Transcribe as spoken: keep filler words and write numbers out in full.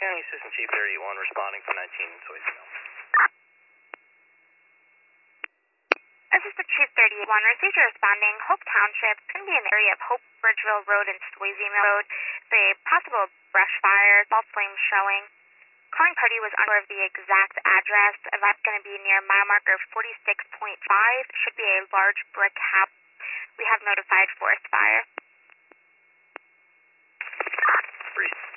County Assistant Chief thirty-one responding for nineteen Soysville. Assistant Chief thirty-one, received your responding. Hope Township, it's going to be in the area of Hope, Bridgeville Road, and Swayze Road. It's a possible brush fire, false flames showing. Calling party was unsure of the exact address. That's going to be near mile marker forty-six point five. Should be a large brick house. We have notified forest fire. Three.